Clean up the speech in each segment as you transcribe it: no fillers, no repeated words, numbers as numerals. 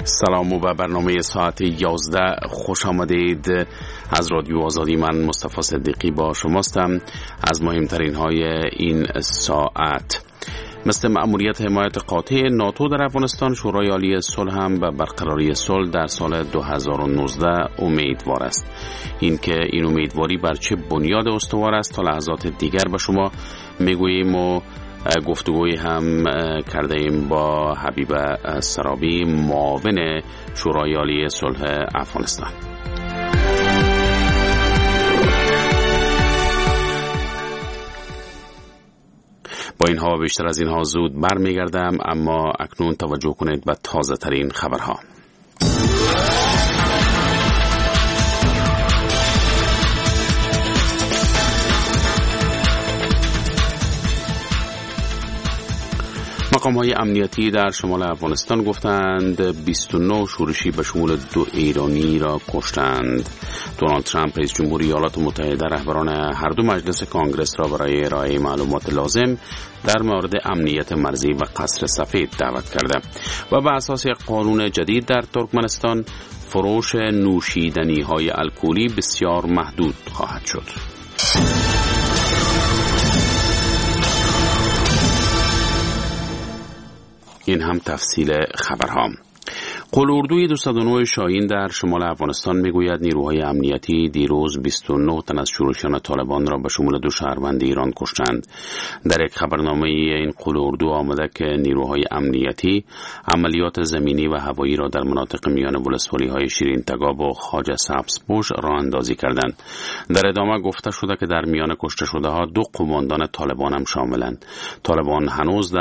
سلام و به برنامه ساعت 11 خوش آمدید. از رادیو آزادی من مصطفی صدیقی با شماستم. از مهمترین های این ساعت: مثل مأموریت حمایت قاطع ناتو در افغانستان، شورای عالی صلح هم به برقراری صلح در سال 2019 امیدوار است. این امیدواری بر چه بنیاد استوار است تا لحظات دیگر به شما میگوییم و گفتگوی هم کرده ایم با حبیب سرابی، معاون شورای عالی صلح افغانستان. با اینها و بیشتر از اینها زود برمیگردم، اما اکنون توجه کنید به تازه ترین خبرها. مقام‌های امنیتی در شمال افغانستان گفتند 29 شورشی به شمول 2 ایرانی را کشتند. دونالد ترامپ رئیس جمهور ایالات متحده رهبران هر دو مجلس کانگرس را برای ارائه معلومات لازم در مورد امنیت مرزی و قصر سفید دعوت کرده و به اساس قانون جدید در ترکمنستان فروش نوشیدنی‌های الکلی بسیار محدود خواهد شد. این هم تفصیل خبرها. قلاردوی 209 شاهین در شمال افغانستان میگوید نیروهای امنیتی دیروز 29 تن از شورشیان طالبان را به شمول 2 شهروند ایران کشتند. در یک خبرنامه این قلاردو آمده که نیروهای امنیتی عملیات زمینی و هوایی را در مناطق میان ولسوالی‌های شیرین تگاب و خواجه سبزپوش راه اندازی کردند. در ادامه گفته شده که در میان کشته شده ها 2 قماندان طالبان هم شاملند. طالبان هنوز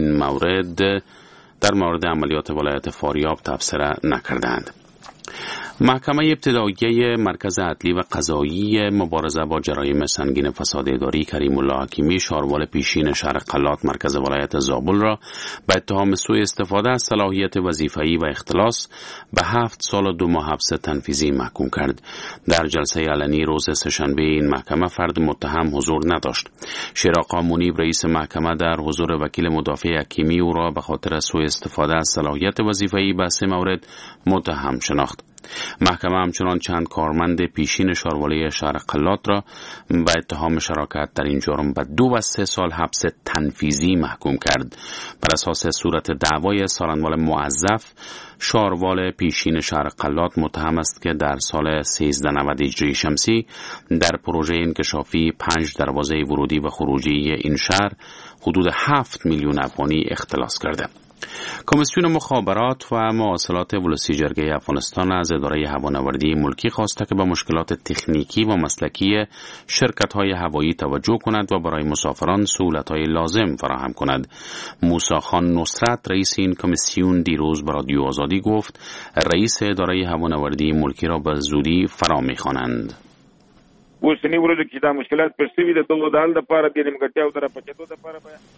در مورد عملیات ولایت فاریاب تبصره نکردند. محکمه ابتدایی مرکز عدلی و قضایی مبارزه با جرایم سنگین فساد اداری کریم الله حکیمی، شاروال پیشین شهر قلات مرکز ولایت زابل را به اتهام سوء استفاده از صلاحیت وظیفه‌ای و اختلاس به 7 سال و 2 ماه حبس تنفیذی محکوم کرد. در جلسه علنی روز سه‌شنبه این محکمه فرد متهم حضور نداشت. شیراق منیب رئیس محکمه در حضور وکیل مدافع حکیمی او را به خاطر سوء استفاده از صلاحیت وظیفه‌ای به 3 مورد متهم شناخت. محکمه همچنان چند کارمند پیشین شارواله شهر قلات را به اتهام شراکت در این جرم به 2 و 3 سال حبس تنفیذی محکوم کرد. بر اساس صورت دعوای سارنوال موظف، شاروال پیشین شهر قلات متهم است که در سال 1390 هجری شمسی در پروژه انکشافی 5 دروازه ورودی و خروجی این شهر حدود 7 میلیون افغانی اختلاس کرده. کمیسیون مخابرات و مواصلات ولسی جرگه افغانستان از اداره هوانوردی ملکی خواسته که به مشکلات تکنیکی و مسلکی شرکت‌های هوایی توجه کند و برای مسافران سهولت‌های لازم فراهم کند. موسی خان نصرت رئیس این کمیسیون دیروز به رادیو آزادی گفت رئیس اداره هوانوردی ملکی را به زودی فرا می‌خوانند. اوسنی ورځو کې دا مشکلات پر سوي د دغه د حل لپاره د نیمګړتیاو سره پچېدو لپاره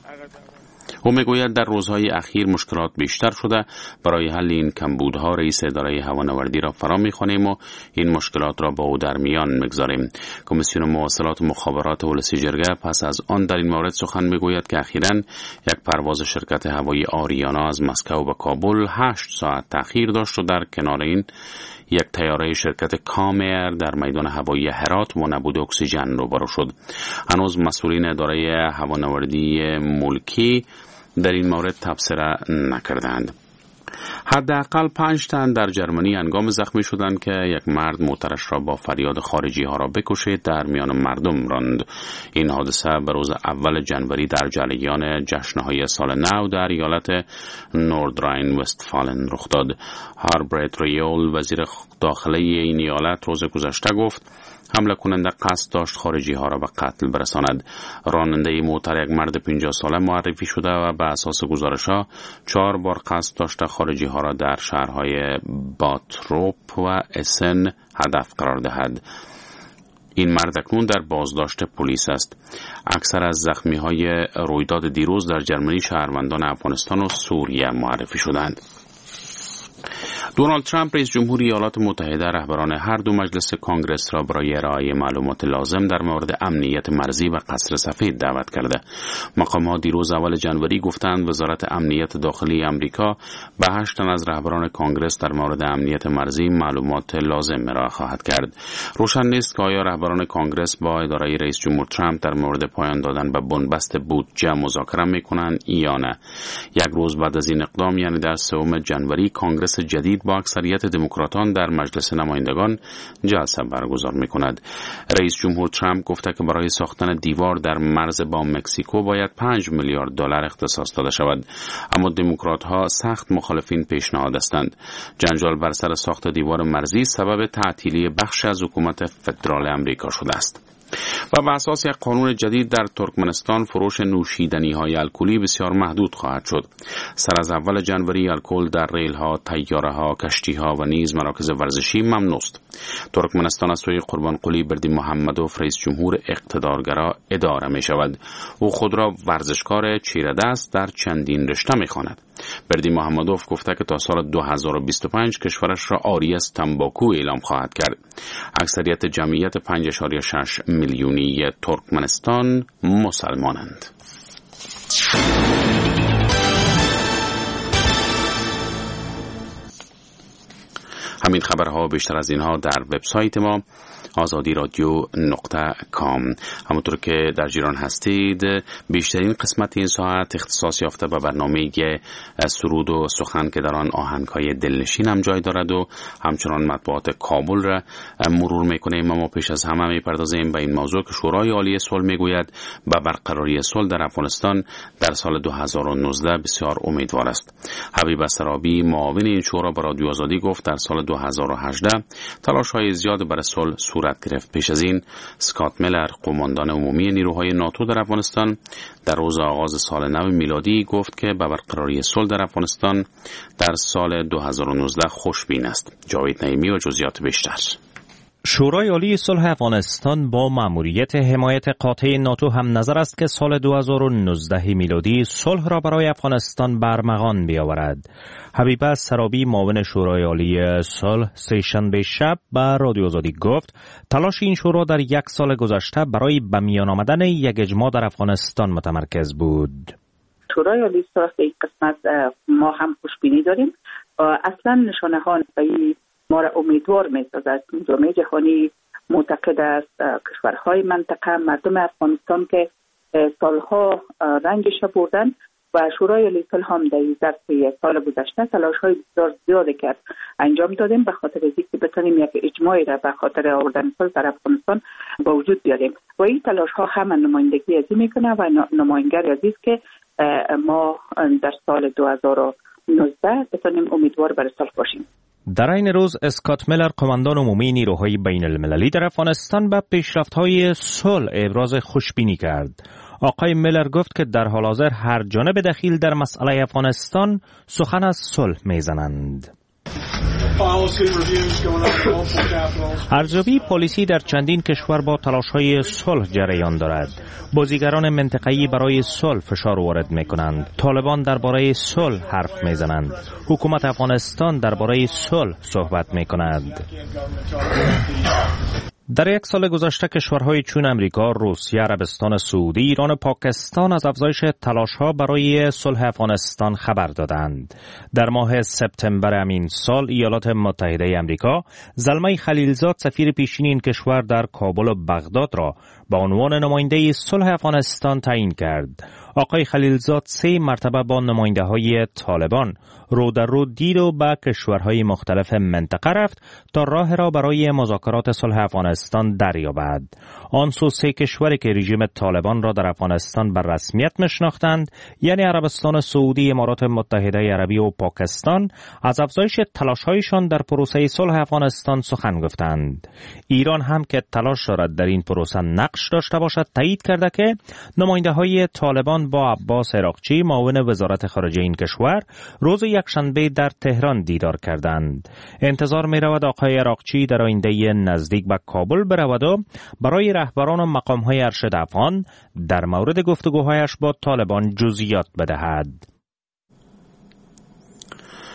او میگوید در روزهای اخیر مشکلات بیشتر شده. برای حل این کمبودها رئیس اداره هوانوردی را فرا می‌خوانیم و این مشکلات را با او در میان می‌گذاریم. کمیسیون مواصلات و مخابرات ولسی جرگه پس از آن در این مورد سخن میگوید که اخیراً یک پرواز شرکت هوایی آریانا از مسکو به کابل 8 ساعت تأخیر داشت و در کنار این یک طیاره شرکت کامیر در میدان هوایی هرات با نبود اکسیژن روبرو شد. هنوز مسئولین اداره هوانوردی ملکی در این مورد تبصره نکردند. حداقل 5 تن در جرمنی هنگام زخمی شدند که یک مرد موترش را با فریاد خارجی ها را بکشید در میان مردم راند. این حادثه به روز اول جنوری در جریان جشن‌های سال نو در ایالت نوردراین وستفالن رخ داد. هاربرت ریول وزیر داخلی این ایالت روز گذشته گفت حمله کننده قصد داشت خارجی ها را به قتل برساند. راننده موتر یک مرد 50 ساله معرفی شده و به اساس گزارش ها 4 بار قصد داشته خارجی ها را در شهرهای باتروپ و اسن هدف قرار دهد. این مرد اکنون در بازداشت پلیس است. اکثر از زخمی های رویداد دیروز در جرمنی شهروندان افغانستان و سوریه معرفی شدند. دونالد ترامپ رئیس جمهور ایالات متحده رهبران هر دو مجلس کنگرس را برای ارائه معلومات لازم در مورد امنیت مرزی و قصر سفید دعوت کرده. مقامات دیروز اول جنوری گفتند وزارت امنیت داخلی آمریکا به 8 تن از رهبران کنگرس در مورد امنیت مرزی معلومات لازم ارائه خواهد کرد. روشن نیست که آیا رهبران کنگرس با اداره رئیس جمهور ترامپ در مورد پایان دادن به بنبست بودجه مذاکره میکنند یا نه. یک روز بعد از این اقدام، یعنی در 3 جنوری، کنگرس جدید با اکثریت دموکراتان در مجلس نمایندگان جلسه برگزار میکند. رئیس جمهور ترامپ گفته که برای ساختن دیوار در مرز با مکزیکو باید 5 میلیارد دلار اختصاص داده شود، اما دموکرات‌ها سخت مخالفین پیشنهاد هستند. جنجال بر سر ساخت دیوار مرزی سبب تعطیلی بخش از حکومت فدرال آمریکا شده است. و بر اساس یک قانون جدید در ترکمنستان فروش نوشیدنی‌های الکلی بسیار محدود خواهد شد. سر از اول جنوری الکل در ریل‌ها، طیاره‌ها، کشتی‌ها و نیز مراکز ورزشی ممنوع است. ترکمنستان از سوی قربانقلی بردیمحمدوف رئیس جمهور اقتدارگرا اداره می‌شود. او خود را ورزشکار چیره‌دست در چندین رشته می‌خواند. بردیمحمدوف گفته که تا سال 2025 کشورش را عاری از تنباکو اعلام خواهد کرد. اکثریت جمعیت 5.6 میلیونی ترکمنستان مسلمانند. همین خبرها بیشتر از اینها در وبسایت ما azadi-radio.com. همونطور که در جریان هستید، بیشترین قسمت این ساعت اختصاص یافته به برنامه سرود و سخن که در آن آهنگ‌های دلنشین هم جای دارد و همچنان مطبوعات کابل را مرور می‌کنیم. اما پیش از همه می‌پردازیم به این موضوع که شورای عالی صلح می‌گوید به برقراری صلح در افغانستان در سال 2019 بسیار امیدوار است. حبیب سرابی، معاون این شورا، به رادیو آزادی گفت در سال 2018 تلاش‌های زیاد برای صلح صورت گرفت. پیش از این اسکات میلر، قماندان عمومی نیروهای ناتو در افغانستان، در روز آغاز سال نو میلادی گفت که به برقراری صلح در افغانستان در سال 2019 خوشبین است. جاوید نعیمی و جزئیات بیشتر. شورای عالی صلح افغانستان با مأموریت حمایت قاطع ناتو هم نظر است که سال 2019 میلادی صلح را برای افغانستان برمغان بیاورد. حبیب سرابی، معاون شورای عالی صلح، سه‌شنبه شب به رادیو آزادی گفت تلاش این شورا در 1 سال گذشته برای به میان آمدن یک اجماع در افغانستان متمرکز بود. شورای عالی صلح در این قسمت ما هم خوشبینی داریم. اصلا نشانه ها ما را امیدوار می‌سازد. جامعه جهانی معتقد است کشورهای منطقه، مردم افغانستان که سالها رنجش بردن و شورای عالی صلح هم در ظرف سال گذشته تلاش‌های بسیار زیادی کرد انجام دادیم به خاطر اینکه بتونیم یک اجماعی را به خاطر آوردن صلح در افغانستان با وجود بیاریم و این تلاش‌ها هم نمایندگی از این میکنه و نماینگر عزیز که ما در سال 2019 بتونیم امیدوار بر صلح باشیم. در این روز اسکات میلر، قماندان عمومی نیروهای بین المللی در افغانستان، به پیشرفت‌های صلح ابراز خوشبینی کرد. آقای میلر گفت که در حال حاضر هر جانب دخیل در مسئله افغانستان سخن از صلح میزنند. ارزیابی پالیسی در چندین کشور با تلاش‌های صلح جریان دارد. بازیگران منطقه‌ای برای صلح فشار وارد می‌کنند. طالبان درباره صلح حرف می‌زنند. حکومت افغانستان درباره صلح صحبت می‌کند. در 1 سال گذشته کشورهای چون امریکا، روسیه، عربستان سعودی، ایران و پاکستان از افزایش تلاش‌ها برای صلح افغانستان خبر دادند. در ماه سپتامبر همین سال ایالات متحده آمریکا زلمه خلیلزاد، سفیر پیشین این کشور در کابل و بغداد را به عنوان نماینده صلح افغانستان تعیین کرد. آقای خلیلزاد 3 مرتبه با نماینده‌های طالبان رو در رو دید و به کشورهای مختلف منطقه رفت تا راه را برای مذاکرات صلح افغانستان دریابد. آن سو 3 کشوری که رژیم طالبان را در افغانستان به رسمیت میشناختند، یعنی عربستان سعودی، امارات متحده عربی و پاکستان، از افزایش تلاش‌هایشان در پروسه صلح افغانستان سخن گفتند. ایران هم که تلاش دارد در این پروسه نقش داشته باشد، تایید کرده که نماینده‌های طالبان با عباس عراقچی، معاون وزارت خارجه این کشور، روز یکشنبه در تهران دیدار کردند. انتظار می رود آقای عراقچی در آینده نزدیک به کابل برود و برای رهبران و مقام‌های ارشد افغان در مورد گفتگوهایش با طالبان جزئیات بدهد.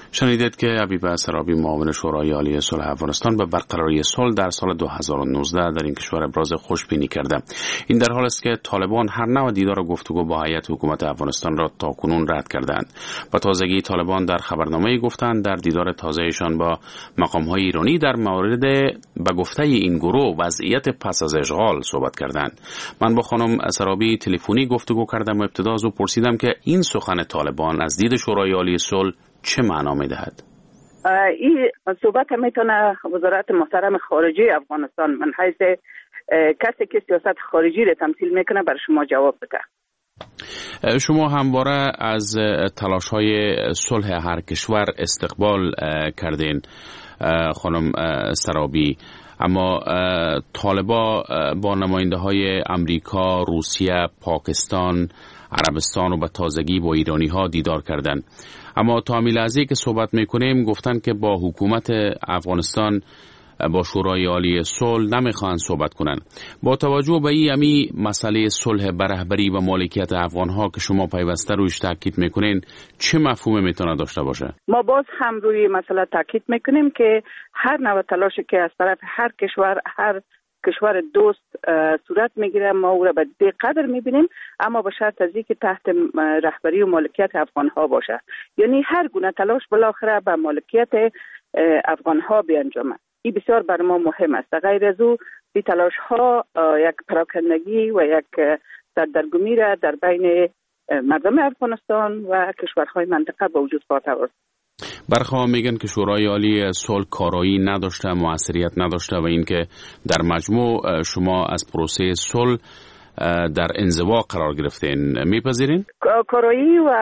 شنیدید که حبیب سرابی معاون شورای عالی صلح افغانستان به برقراری صلح در سال 2019 در این کشور ابراز خوشبینی کرده. این در حال است که طالبان هر نوع دیدار و گفتگو با هیئت حکومت افغانستان را تاکنون رد کردند. با تازگی طالبان در خبرنامه‌ای گفتند در دیدار تازه‌شان با مقام‌های ایرانی در مورد به گفته این گروه وضعیت پس از اشغال صحبت کردند. من با خانم سرابی تلفنی گفتگو کردم و ابتدا از او پرسیدم که این سخن طالبان از دید شورای عالی صلح چه معنا می‌دهد؟ این صحبت میتونه وزارت محترم خارجه افغانستان من حیث کسی که سیاست خارجی را تمثیل میکنه بر شما جواب بده. شما همواره از تلاش‌های صلح هر کشور استقبال کردین خانم سرابی، اما طالبا با نماینده‌های امریکا، روسیه، پاکستان، عربستان و به تازگی با ایرانی‌ها دیدار کردند. اما تا لحظه‌ای که صحبت می‌کنیم گفتن که با حکومت افغانستان با شورای عالی صلح نمیخواهند صحبت کنند. با توجه به این مسئله صلح به رهبری و مالکیت افغان‌ها که شما پیوسته رویش تاکید می‌کنین چه مفهومی میتونه داشته باشه؟ ما باز هم روی مسئله تاکید می‌کنیم که هر نوع تلاشی که از طرف هر کشور دوست صورت میگیره ما او را به دې قدر میبینیم، اما به شرط از اینکه تحت رهبری و مالکیت افغان‌ها باشه. یعنی هر گونه تلاش بالاخره به مالکیت افغان‌ها بیانجامد. این بسیار بر ما مهم است. غیر از او این تلاش‌ها یک پراکندگی و یک سردرگمی را در بین مردم افغانستان و کشورهای منطقه به وجود خواهد آورد. برخواه میگن که شورای عالی صلح کارایی نداشته، موثریت نداشته و اینکه در مجموع شما از پروسه صلح در انزوا قرار گرفتین. میپذیرین؟ کارایی و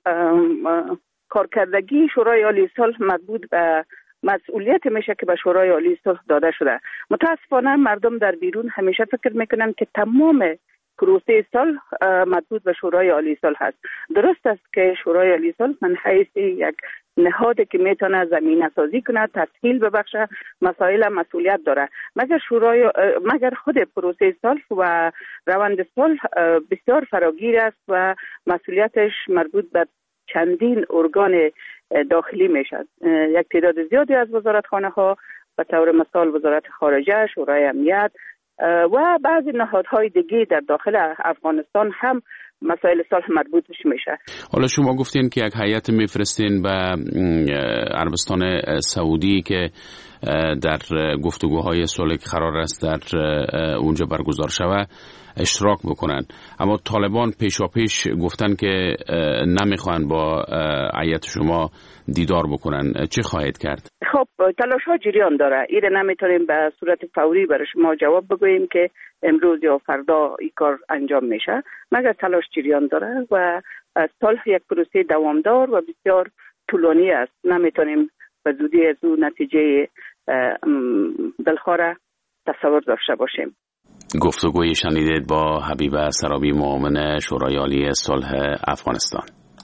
کارکردگی شورای عالی صلح مربوط به مسئولیت میشه که به شورای عالی صلح داده شده. متاسفانه مردم در بیرون همیشه فکر میکنن که تمام پروسه صلح مربوط به شورای عالی صلح است. درست است که شورای عالی صلح من حیث یک نهادی که میتونه زمینه سازی کنه، تسهیل ببخشه، مسائل مسئولیت داره، مگر خود پروسه صلح و روند صلح بسیار فراگیر است و مسئولیتش مربوط به چندین ارگان داخلی میشد. یک تعداد زیادی از وزارتخانه ها به طور مثال وزارت خارجه، شورای امنیت و بعضی نهادهای دیگه در داخل افغانستان هم مسائل صلح مربوطش میشه. حالا شما گفتین که یک هیئت میفرستین به عربستان سعودی که در گفتگوهای صلح قرار است در اونجا برگزار شود اشتراک بکنن، اما طالبان پیشاپیش گفتن که نمیخوان با هیئت شما دیدار بکنن. چه خواهید کرد؟ خب تلاش ها جریان داره. ایره نمیتونیم به صورت فوری برای شما جواب بگوییم که امروز یا فردا این کار انجام میشه، مگر تلاش جریان داره و صلح یک پروسه دوامدار و بسیار طولانی است. نمیتونیم به زودی از اون نتیجه دلخواه تصور داشته باشیم. گفتگوی شنیدید با حبیب سرابی معاون شورای عالی صلح افغانستان.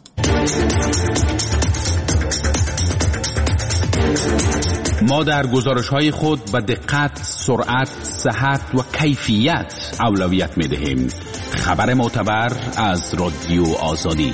ما در گزارش‌های خود به دقت، سرعت، صحت و کیفیت اولویت می‌دهیم. خبر معتبر از رادیو آزادی.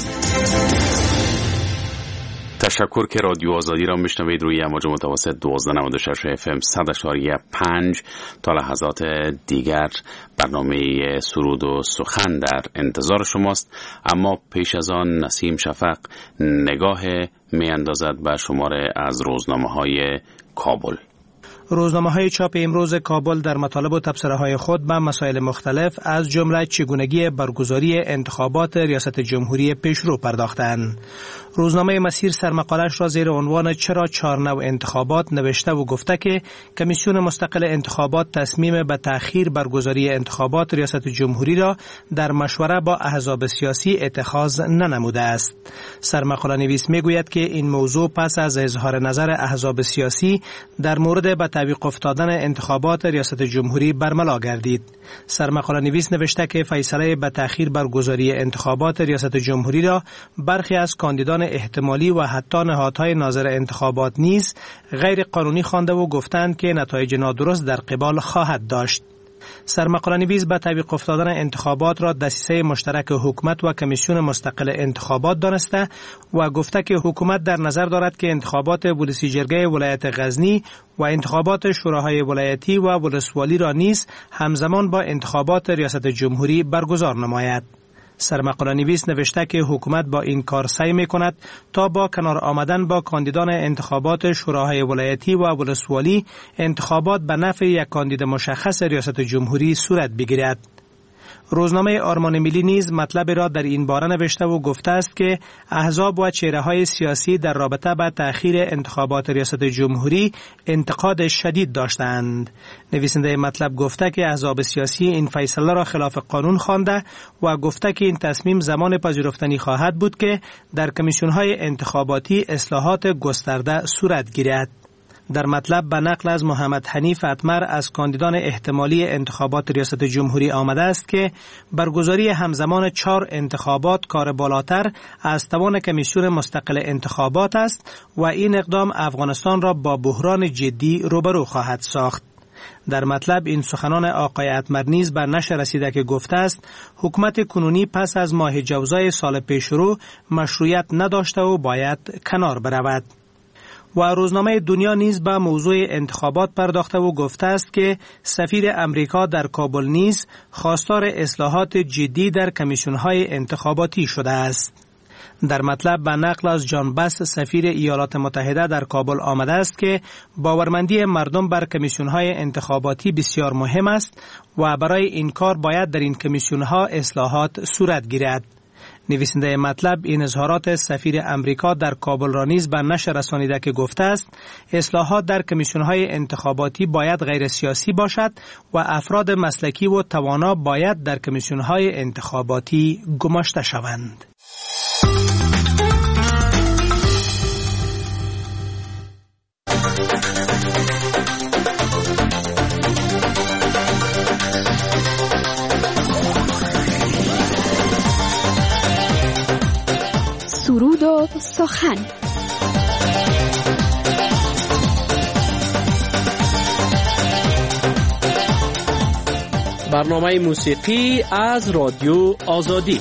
تشکر که رادیو آزادی را میشنوید روی امواج متوسط 1296 FM 100.5. تا لحظات دیگر برنامه سرود و سخن در انتظار شماست، اما پیش از آن نسیم شفق نگاه میاندازد به شماره از روزنامه‌های کابل. روزنامه‌های چاپ امروز کابل در مطالب و تبصره‌های خود به مسائل مختلف از جمله چگونگی برگزاری انتخابات ریاست جمهوری پیشرو پرداختند. روزنامه مسیر سرمقاله‌اش را زیر عنوان چرا 4 نوع انتخابات نوشته و گفته که کمیسیون مستقل انتخابات تصمیم به تأخیر برگزاری انتخابات ریاست جمهوری را در مشوره با احزاب سیاسی اتخاذ ننموده است. سرمقاله نویس میگوید که این موضوع پس از اظهار نظر احزاب سیاسی در مورد به تعویق افتادن انتخابات ریاست جمهوری برملا گردید. سرمقاله نویس نوشته که فیصله به تأخیر برگزاری انتخابات ریاست جمهوری را برخی از کاندیدان احتمالی و حتی نهادهای ناظر انتخابات نیز غیر قانونی خوانده و گفتند که نتایج نادرست در قبال خواهد داشت. سرمقاله‌نویس به تعویق افتادن انتخابات را دسیسه مشترک حکومت و کمیسیون مستقل انتخابات دانسته و گفته که حکومت در نظر دارد که انتخابات ولسی جرگه ولایت غزنی و انتخابات شوراهای ولایتی و ولسوالی را نیز همزمان با انتخابات ریاست جمهوری برگزار نماید. سرمقاله‌نویس نوشته که حکومت با این کار سعی می‌کند تا با کنار آمدن با کاندیدان انتخابات شوراهای ولایتی و ولسوالی انتخابات به نفع یک کاندید مشخص ریاست جمهوری صورت بگیرد. روزنامه آرمان ملی نیز مطلب را در این باره نوشته و گفته است که احزاب و چهره‌های سیاسی در رابطه با تأخیر انتخابات ریاست جمهوری انتقاد شدید داشتند. نویسنده مطلب گفته که احزاب سیاسی این فیصله را خلاف قانون خوانده و گفته که این تصمیم زمان پذیرفتنی خواهد بود که در کمیسیون‌های انتخاباتی اصلاحات گسترده صورت گیرد. در مطلب به نقل از محمد حنیف اتمر از کاندیدان احتمالی انتخابات ریاست جمهوری آمده است که برگزاری همزمان 4 انتخابات کار بالاتر از توان کمیسیون مستقل انتخابات است و این اقدام افغانستان را با بحران جدی روبرو خواهد ساخت. در مطلب این سخنان آقای اتمر نیز بر نشر رسیده که گفته است حکومت کنونی پس از ماه جوزای سال پیشرو مشروعیت نداشته و باید کنار برود. و روزنامه دنیا نیز به موضوع انتخابات پرداخته و گفته است که سفیر امریکا در کابل نیز خواستار اصلاحات جدی در کمیسیون‌های انتخاباتی شده است. در مطلب به نقل از جان بس سفیر ایالات متحده در کابل آمده است که باورمندی مردم بر کمیسیون‌های انتخاباتی بسیار مهم است و برای این کار باید در این کمیسیون‌ها اصلاحات صورت گیرد. نویسنده مطلب این اظهارات سفیر امریکا در کابل را نیز به نشر رسانیده که گفته است اصلاحات در کمیسیون‌های انتخاباتی باید غیر سیاسی باشد و افراد مسلکی و توانا باید در کمیسیون‌های انتخاباتی گماشته شوند. سرود و سخن. برنامه موسیقی از رادیو آزادی.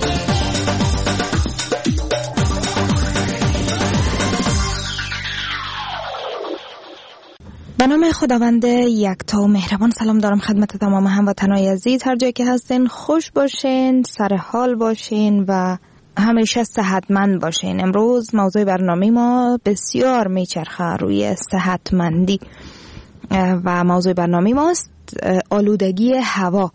به نام خداوند یکتا و مهربان سلام دارم خدمت تمام هموطنان عزیز، هر جایی که هستین خوش باشین، سر حال باشین و همیشه صحتمند باشین. امروز موضوع برنامه ما بسیار میچرخه روی صحتمندی و موضوع برنامه ماست آلودگی هوا.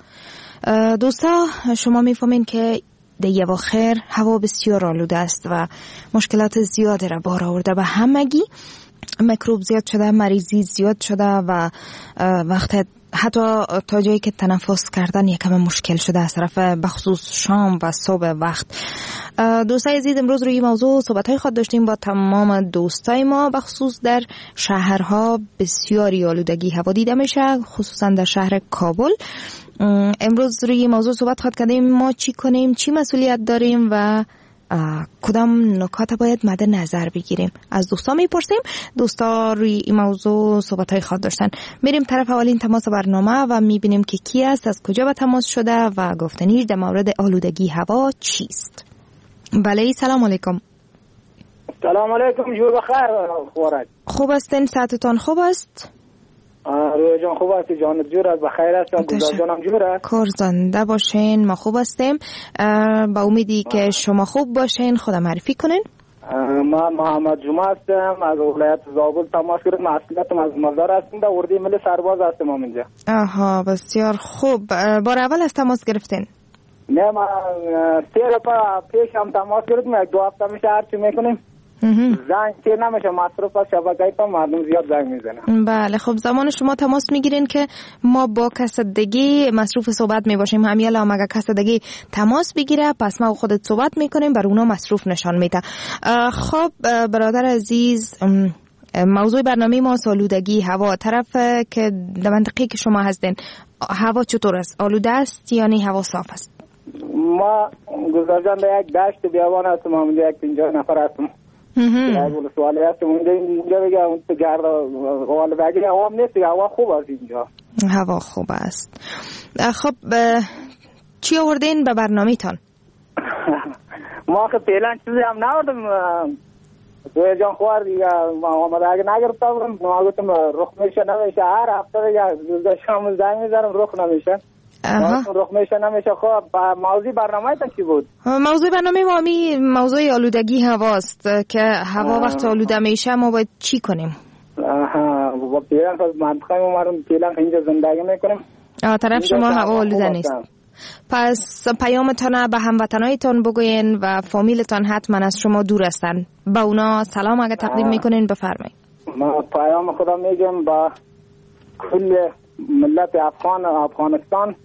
دوستا شما میفهمین که در اواخر هوا بسیار آلوده است و مشکلات زیادی را بار آورده و همگی میکروب زیاد شده، مریضی زیاد شده و وقت حتی تا جایی که تنفس کردن یکم مشکل شده از طرف بخصوص شام و صبح وقت. دوستای عزیز امروز روی موضوع صحبت‌های خود داشتیم با تمام دوستای ما. بخصوص در شهرها بسیاری آلودگی هوا دیده میشه، خصوصا در شهر کابل. امروز روی موضوع صحبت خود کردیم ما چی کنیم، چی مسئولیت داریم و کدام نکات باید مد نظر بگیریم. از دوستا میپرسیم. دوستا روی این موضوع صحبت‌های خود داشتن. میریم طرف اولین تماس برنامه و میبینیم که کی است، از کجا به تماس شده و گفتنیش در مورد آلودگی هوا چیست. بله سلام علیکم. سلام علیکم، جور بخیر خورد. خوب هستین؟ صحتتان خوب است؟ روی جان خوب است، جانت جور است، بخیر است، گلزار جانم جور است. کار زنده باشین، ما خوب هستیم. با امیدی که شما خوب باشین خدا معرفی کنین. ما محمد جمعه هستم از ولایت زابل تماس گرفتم. اصلیتم از مزار هستم، در اردی ملی سرباز هستم اینجا. آها بسیار خوب. بار اول از تماس گرفتین؟ نه ما 3 روز پیش هم تماس گرفتم، 1-2 هفته میشه هرچی میکنیم زنگ تیر نمیشه، مصروف از شبکه‌ای تا مردم زیاد زنگ میزنن. بله خب زمان شما تماس میگیرین که ما با کسدگی مصروف صحبت میباشیم، همین الان اگه کسدگی تماس بگیره پس ما خودت صحبت میکنیم، بر اونا مصروف نشان میده. خب برادر عزیز موضوع برنامه ما آلودگی هوا. طرف که در منطقه که شما هستین هوا چطور است؟ آلوده است یعنی هوا صاف است؟ ما گذرجان در یک دشت بیابان هستم، همونجا 50 نفر هستم. اول سوالی هستم اونجا بگم اون گرد قوال بگیره هوا هم نیست، هوا خوب است اینجا. هوا خوب است. خب چی آوردین به برنامه تان؟ ما که فعلا چیزی هم ناوردم. دوی جان خوار دیگه آمده اگه نگرفته بودم ما گفتم رخ میشه نمیشه. هر هفته دیگه شام زنگ میزنم رخ نمیشه. رخ میشه نمیشه. خب موضوع برنامه تا چی بود؟ موضوع برنامه ما موضوع آلودگی هواست که هوا وقت آلوده میشه ما باید چی کنیم؟ و پیران خود منطقه ما رو پیران اینجا زندگی میکنیم. طرف شما هوا آلوده نیست. پس پیامتان به هموطنایتان بگوین و فامیلتان حتما از شما دور هستن. با اونا سلام اگه تقدیم میکنین بفرمایید. ما پیام خدا میگم با کل ملت افغانستان،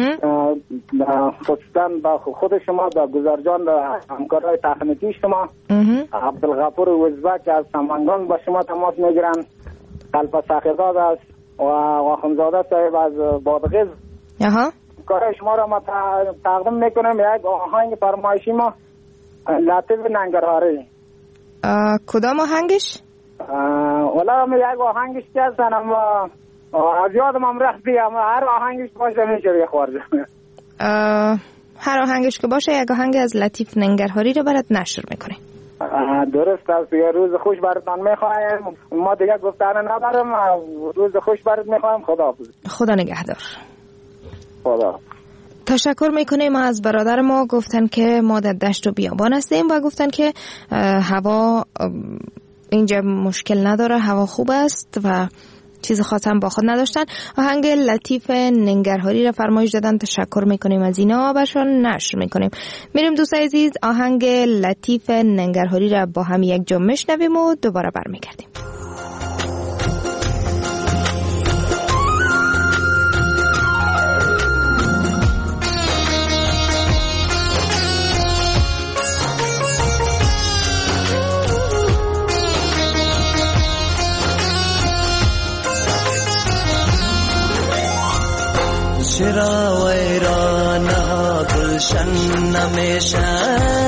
خصوصا با خود شما، با گزارجان، با همکارای تکنیکی شما، عبدالغفور وزبک از سمنگان با شما تماس میگیرن، خلفه سخیزاد است و واخمزاده صاحب از بادغیز. کارای شما را ما تقدیم میکنم. یک آهنگ فرمایشی ما لطیف ننگرهاری. کدام آهنگش؟ والا یک آهنگش که هستن اما از یادم هم رفتی، اما هر آهنگش باشه میشه بخوارد. هر آهنگش که باشه یک آهنگ از لطیف ننگرهاری رو برات نشر میکنه. درست است. یه روز خوش براتون میخوایم. ما دیگه گفتن ندارم. روز خوش برات میخوایم. خدا نگهدار. خدا. تشکر میکنیم از برادر ما. گفتن که ما در دشت و بیابان هستیم و گفتن که هوا اینجا مشکل نداره، هوا خوب است و چیز خاص هم با خود نداشتن. آهنگ لطیف ننگرهاری را فرمایش دادن. تشکر میکنیم از اینا، برشان نشر میکنیم. میریم دوستای عزیز آهنگ لطیف ننگرهاری را با هم یک جا میشنویم و دوباره برمیگردیم. چرا ویرانها گلشن نمیشه؟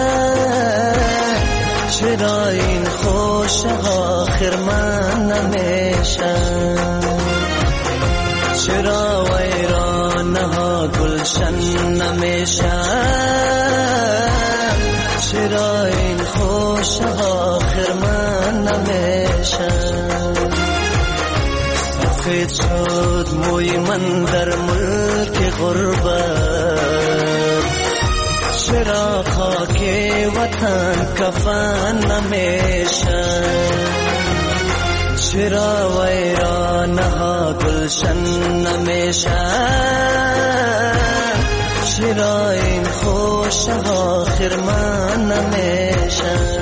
چرا این خوشها خرمن نمیشه؟ چرا ویرانها گلشن نمیشه؟ چرا این خوشها خرمن نمیشه؟ سفید شد موی من در ملک غربت، چرا خاک وطن کفن نمیشه؟ چرا ویرانها گلشن نمیشه؟ چرا این خوشها خرمن نمیشه؟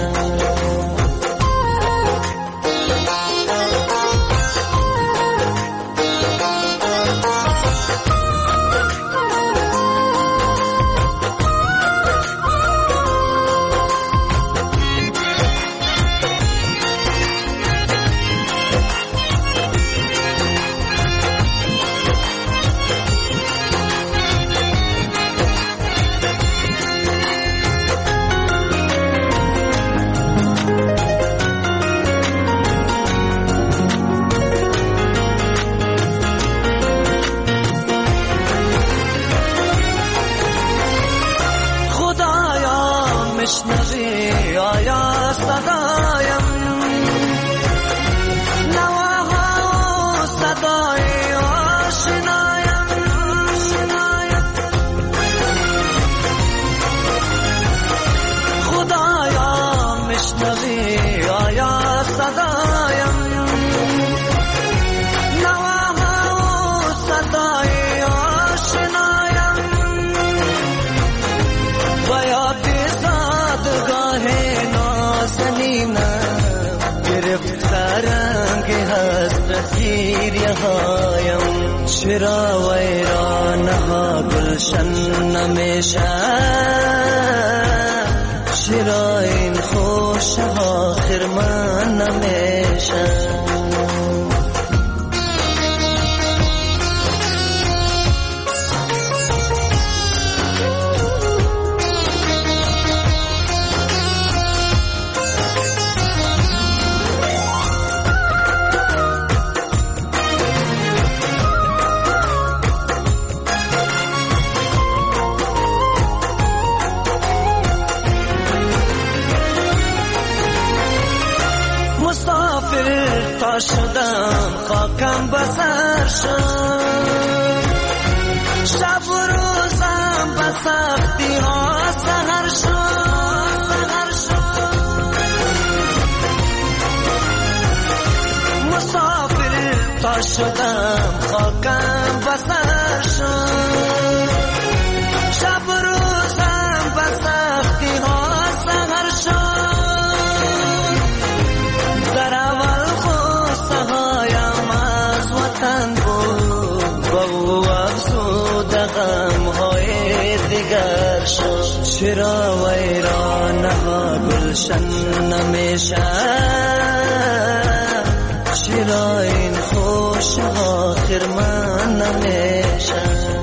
بشنوی آیا صدایم، نواها و صدای آشنایم، خدایا میشنوی آیا صدایم، نواها و صدای آشنایم، باید رنگ حسرتی ریهایم، چرا ویرانها گلشن نمیشه؟ چرا این خوشها خرمن نمیشه؟ مسافر تا شدم خاکم بسر شد شب و روزم به سختی ها سهر شد مسافر تا شدم خاکم بسر شد شب و روزم به سختی ها سهر شد در اول خواسته هایم از وطن بود با او افزوده غم های دیگر شد چرا ویرانه ها گلشن نمیشن چرا این خوش ها خرمن نمیشن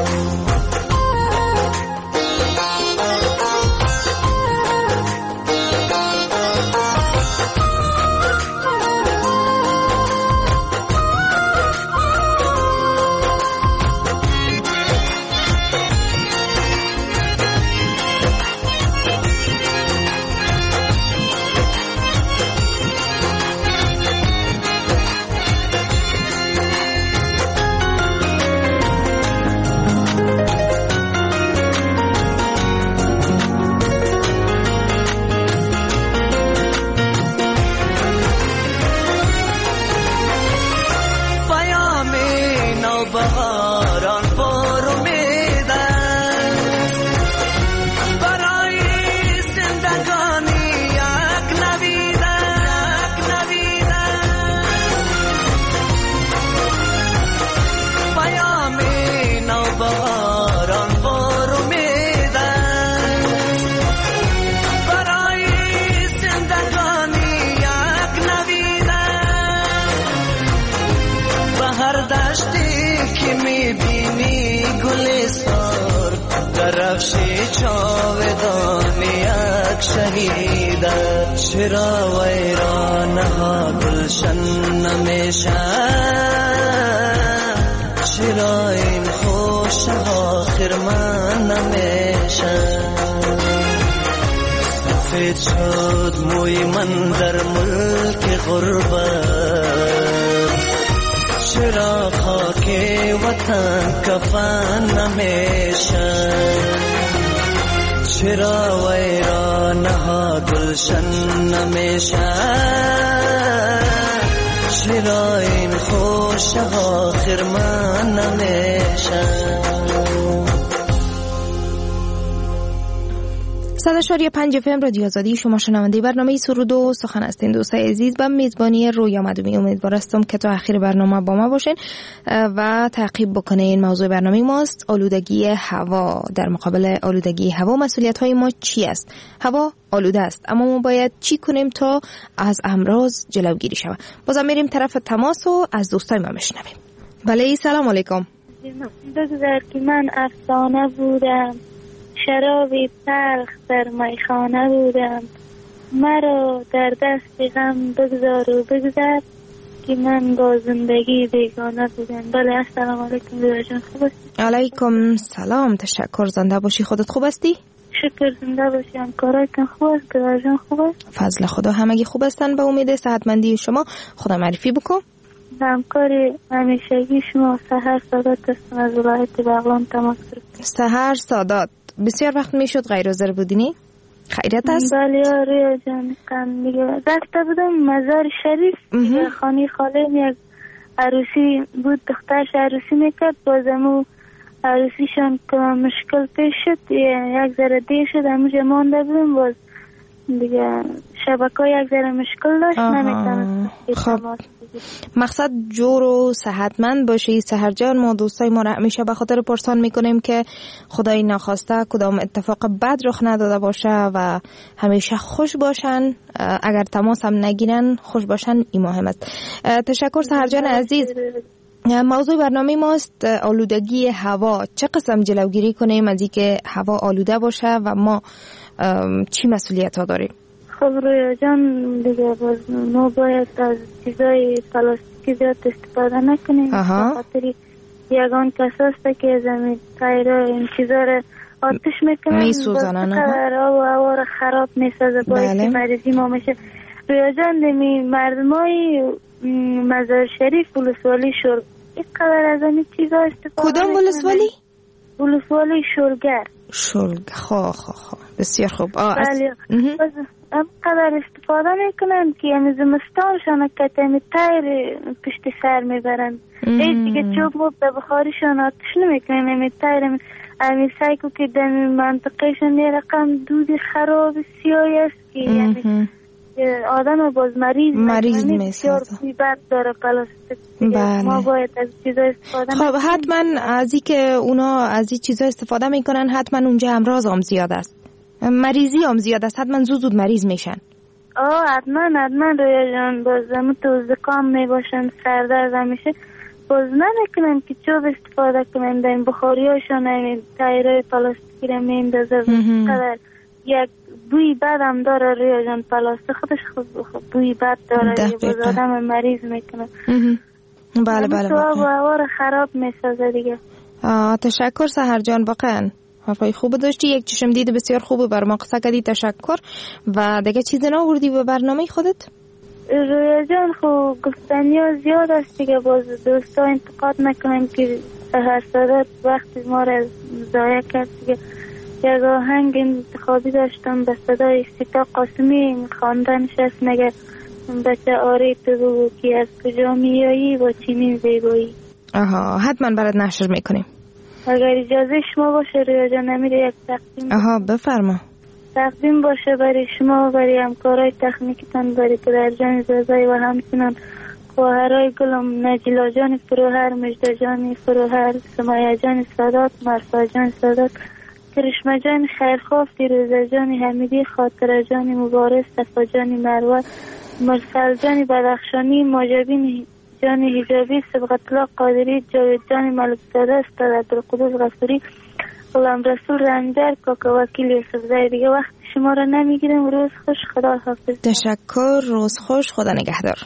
چرا ویرانه ها گلشن نمیشن چرا این خوش ها خرمن نمیشن سفید شد موی من در ملک غربت چرا خاک وطن کفن نمیشن چرا ویرانه ها گلشن نمیشن چرا این خوش ها خرمن نمیشن 100.5 FM رادیو آزادی شما شنونده برنامه سرود و سخن هستین. دوستای عزیز، به میزبانی رویا مدومی امیدوار هستم که تا آخر برنامه با ما باشین و تعقیب بکنین. موضوع برنامه ماست آلودگی هوا. در مقابل آلودگی هوا مسئولیت های ما چی است؟ هوا آلوده است، اما ما باید چی کنیم تا از امراض جلوگیری شود؟ بازم میریم طرف تماس و از دوستای ما میشنویم. بله، سلام علیکم. بگذار که من افسانه بودم، شرابی تلخ در میخانه بودم، مرا در دست غم بگذار و بگذر که من با زندگی بیگانه بودم. بله، السلام علیکم دکتر جان، خوب هستی؟ علیکم سلام، تشکر. زنده باشی. خودت خوب هستی؟ شکر، زنده باشی. همکارایتون خوب است؟ دکتر جان خوب است؟ فضل خدا همگی خوب هستن. به امید صحتمندی شما. خدا معرفی بکن. همکاری همیشگی شما سحر سادات هستم از ولایت بغلان تماس گرفتم. سحر سادات، بسیار وقت میشد غیر حاضر بودینی؟ خیریت است؟ بله ریا جان، دیگه رفته بودم مزار شریف، خانه خالم یک عروسی بود، دخترش عروسی میکرد، بازمو عروسیشان که مشکل پیش شد، یک ذره دیر شد، همونجا مانده بودم، باز دیگه شبکه یک ذره مشکل داشت، نمیتونم. خب مقصد جور و صحتمند باشی سحر جان. ما دوستای ما را همیشه به خاطر پرسان میکنیم که خدای ناخواسته کدام اتفاق بد رخ نداده باشه و همیشه خوش باشن، اگر تماس هم نگیرن خوش باشن، این مهم است. تشکر سحر جان عزیز. موضوع برنامه ماست آلودگی هوا. چه قسم جلوگیری کنیم از اینکه هوا آلوده باشه و ما چی مسئولیت ها داریم؟ خب رویا جان، دیگه ما باید از چیزای پلاستیکی زیاد استفاده نکنیم، به خاطر یگان کساست که زمین تایرها این چیزا رو آتش میکنن، میسوزنن، هوا رو خراب میسازه، باید که مریضی ما میشه. رویا جان دمی مردمای مزار شریف ولسوالی شرگ اینقدر از این چیزا استفاده کدام ولسوالی؟ ولسوالی شرگر بسیار خوب. بله اینقدر استفاده میکنن که یعنی زمستانشان کتمی تایر پشت سر میبرن. این دیگه چوب موب در بخاریشان آتش نمیکنن. این تایر امی سایکو که در منطقهشان یه رقم دود خراب سیایی است که یعنی آدم باز مریض میسازه. بسیار بد داره پلاستیک. بله. ما باید از چیزا استفاده خب حتما از این که اونا از این چیزا استفاده میکنن حتما اونجا امراض هم زیاد است، مریضی هم زیاد است، حتما زود مریض میشن. حتما رویا جان باز تو زکام میباشن، سردرد همیشه باز نمیکنن که چوب استفاده کنن در این بخاری هاشون این تایرهای پلاستیکی رو میندازه. قدر یک بوی بد هم داره رویا جان، پلاستیک خودش بوی بد داره، باز آدم مریض میکنه. بله تو هوا رو خراب میسازه دیگه. تشکر سحر جان، واقعا حرفای خوب داشتی، یک چشم دید بسیار خوبه بر ما قصه کردی، تشکر. و دیگه چیزی نآوردی به برنامه خودت؟ رویا جان خب گفتنی ها زیاد است دیگه، باز دوستا انتقاد نکنن که سحر سادات وقتی ما را ضایع کرد دیگه. یک آهنگ انتخابی داشتم به صدای سیتا قاسمی، خواندنش است مگه بچه آره تو بگو که از کجا میایی با چنین زیبایی. حتما برات نشر میکنیم اگر اجازه شما باشه رویا جان. نمیره یک تقدیم بفرما. تقدیم باشه برای شما و برای همکارای تکنیکتان، برای پدر جان زازای و همچنان خواهرای گلم، نجیلا جان فروهر، مجده جان فروهر، سمایه جان سادات، مرسا جان سادات، کرشمه جان خیرخواه، فیروزه جان حمیدی، خاطره جان مبارز، صفا جان مروه، مرسل جان بدخشانی، ماجبین جان حجابی، سبقت الله قادری، جاوید جان ملک زاده، استاد عبدالقدوس غفوری، غلام رسول رنجر، کاکا وکیل یوسف زای. دیگه وقت شما را نمیگیرم. روز خوش، خدا حافظ. تشکر، روز خوش، خدا نگهدار.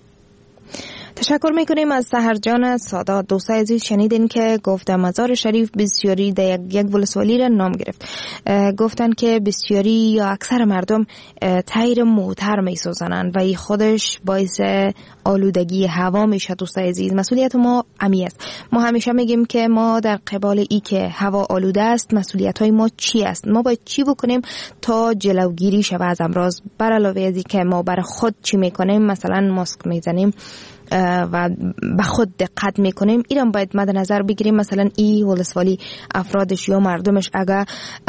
تشکر میکنیم از سحر جان سادات. دوستای عزیز شنیدین که گفت مزار شریف بسیاری در یک ولسوالی را نام گرفت. گفتن که بسیاری یا اکثر مردم تایر موتر میسوزنن و این خودش باعث آلودگی هوا میشه. دوستای عزیز مسئولیت ما عمی است. ما همیشه میگیم که ما در قبال ای که هوا آلوده است مسئولیت های ما چی است، ما باید چی بکنیم تا جلوگیری شود از امراض. بر علاوه از این که ما برای خود چی میکنیم، مثلا ماسک میزنیم و به خود دقت میکنیم، ایران باید مد نظر بگیریم. مثلا ای ولسوالی افرادش یا مردمش اگر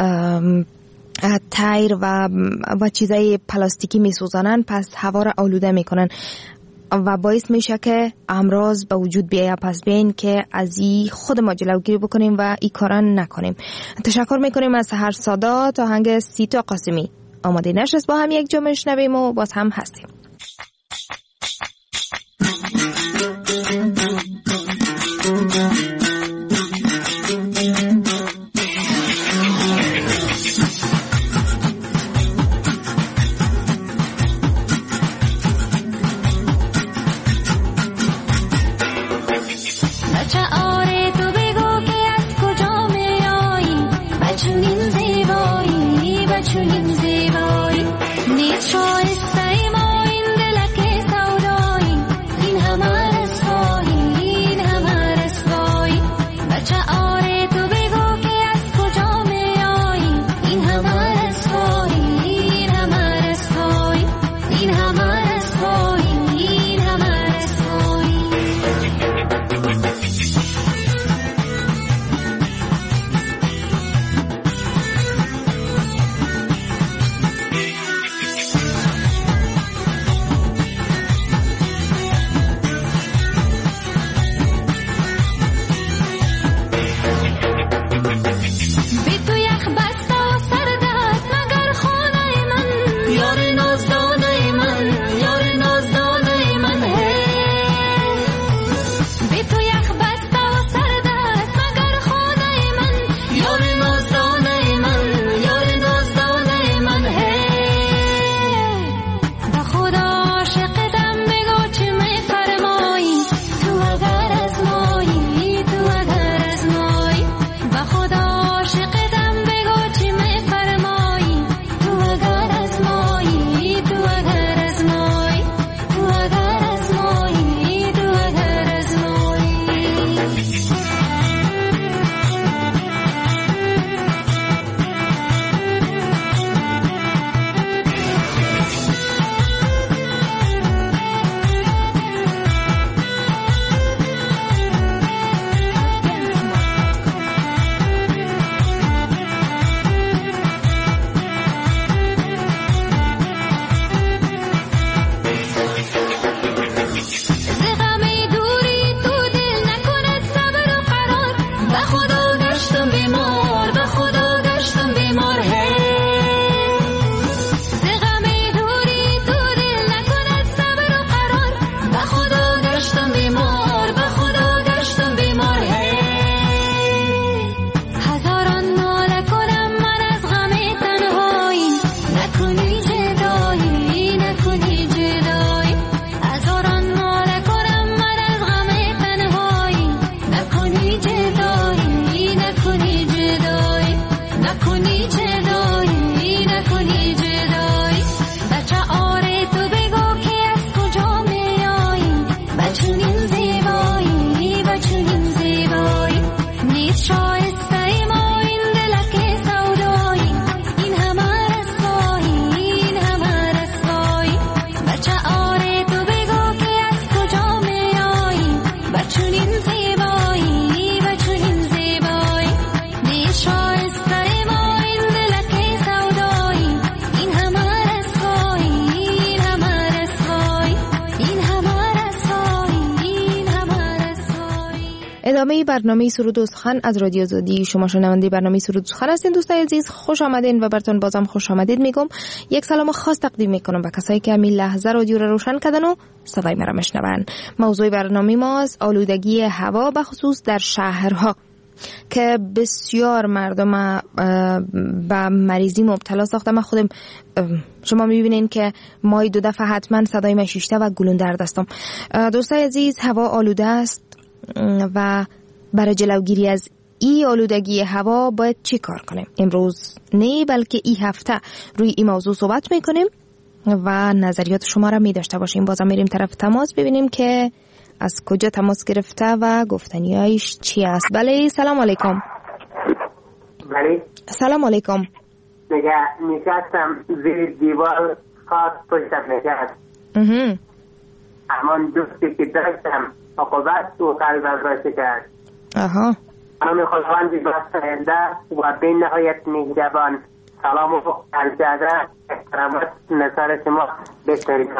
تایر و چیزای پلاستیکی میسوزانن پس هوا را آلوده میکنن و باعث میشه که امراض به وجود بیاید. پس بیاین که از این خود ما جلوگیری بکنیم و این کارا نکنیم. تشکر میکنیم از سحر سادات. آهنگ سیتا قاسمی آماده نشست با هم یک جا میشنویم و باز هم هستیم. چنین زیبایی نیست شایسته مایی ادامه برنامه سرود و سخن از رادیو آزادی. شما شنونده برنامه سرود و سخن هستین دوستای عزیز، خوش آمدین و براتون بازم خوش آمدید میگم. یک سلام خاص تقدیم میکنم به کسایی که همین لحظه رادیو رو روشن کردن و صدای مرا میشنون. موضوع برنامه ما از آلودگی هوا به خصوص در شهرها که بسیار مردم به مریضی مبتلا ساخته. من خودم شما میبینین که مای 2 دفعه حتما صدای من شیشته و گلون در دستم. دوستای عزیز، هوا آلوده است و برای جلوگیری از این آلودگی هوا باید چی کار کنیم؟ امروز نه بلکه این هفته روی این موضوع صحبت میکنیم و نظریات شما را میداشته باشیم. بازم میریم طرف تماس ببینیم که از کجا تماس گرفته و گفتنیایش چی است. بله، سلام علیکم. بله سلام علیکم. نشستم زیر دیوار خاص پشتم نشست. همان دوستی که داشتم عقوبت و قلبم را شکست. نام خداوند بخشاینده و به نهایت مهربان. سلام و عرض احترامات نظر شما بهترین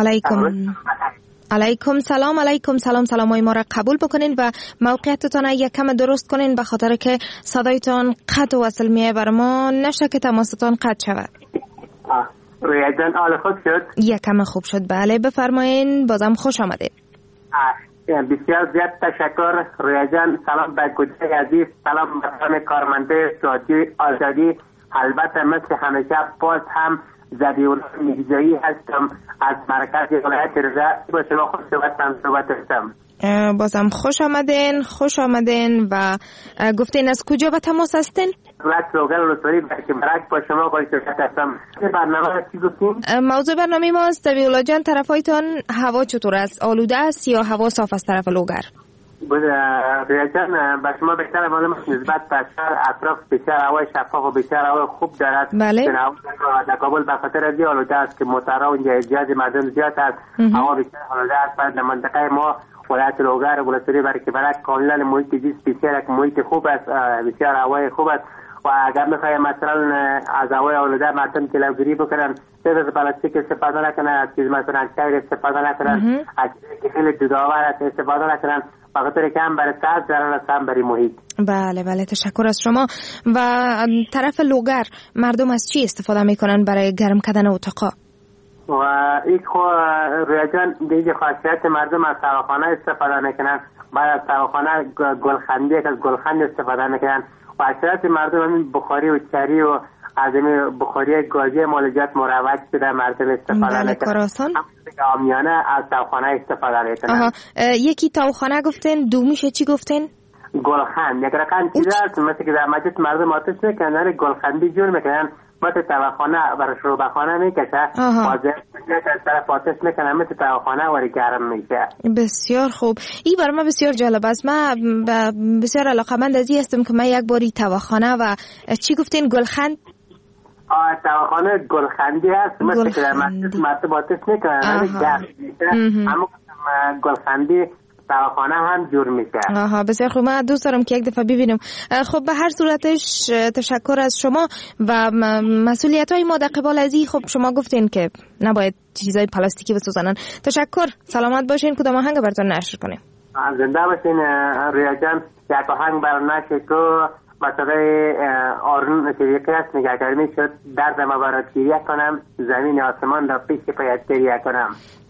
علیکم سلام. سلامای ما را قبول بکنین و موقعیتتان یک کم درست کنین به خاطر که صدایتان قطع و وصل میه بر ما نشه که تماستان قطع شود. رویا جان حال خوب شد؟ یک کم خوب شد. بله بفرمایین، بازم خوش آمدید. بسیار زیاد تشکر رویا جان. سلام به گوجه عزیز، سلام به کارمنده رادیو آزادی. البته مثل همیشه باز هم زبی‌الله میرزایی هستم از مرکز ولایت رضا. با شما خوش صحبت هستم. بازم خوش آمدین و گفتین از کجا به تماس هستین؟ ولایت لوگر ولسوالی برک با شما با شرکت هستم. برنامه چی گفتین؟ موضوع برنامه ما است زبی‌الله جان، طرفایتان هوا چطور است؟ آلوده است یا هوا صاف از طرف لوگر؟ ریاضان با شما بهتر معلوم است نسبت به شهر اطراف بسیار هوای شفاف و بسیار هوای خوب دارد. بله. در کابل به خاطر از آلوده است که موترها اونجا اجازه مردم زیاد است. هوا بسیار آلوده است. در منطقه ما ولایت لوگر و ولسوالی برک کاملا محیط زیست بسیار محیط خوب است، بسیار هوای خوب است. و اگر میخوایم مثلا از هوای آلوده مردم جلوگیری بکنن، از پلاستیک استفاده نکنن، از چیز مثلا شیر استفاده نکنن، از چیزی خیلی دودآور استفاده نکنن، به خاطر که هم برای صحت ضرر است هم برای محیط. بله تشکر از شما. و طرف لوگر مردم از چی استفاده میکنن برای گرم کردن اتاقا؟ و این رویا جان دیگه خاصیت مردم از سواخانه استفاده میکنن. بعد از سواخانه گلخندی از گلخند استفاده میکنن و اکثریت مردم همین بخاری و چری و از این بخاری گازی مالجات مروج شده مردم استفاده میکنن. عامیانه از تاوخانه استفاده میکنن. یکی تاوخانه گفتین، دومیشه چی گفتین؟ گلخند. یک رقم چیز هست مثل که در مسجد مردم آتش میکنن گلخندی جور میکنن، مثل تاوخانه برای شروبخانه میکشه واضح از طرف آتش میکنن مثل تاوخانه وری گرم میشه. بسیار خوب. این برای من بسیار جالب است. من بسیار علاقمند از این هستم که من یک باری تاوخانه و چی گفتین گلخند؟ تاوخانه گلخندی هست مثل که در مسجد مردم آتش میکنن گرم میشه، اما گلخندی تاوخانه هم جور میشه. بسیار خوب. من دوست دارم که یک دفعه ببینم. خب به هر صورتش تشکر از شما و مسئولیت های ما در قبال از این. خب شما گفتین که نباید چیزای پلاستیکی بسوزانن. تشکر، سلامت باشین. کدام آهنگ براتون نشر کنیم؟ زنده باشین رویا جان. یک آهنگ بر نشر تو مسئله آرون صدیقی هست نگهداری شد. درد ما برات گریه کنم، زمین آسمان را پیش پایت گریه کنم.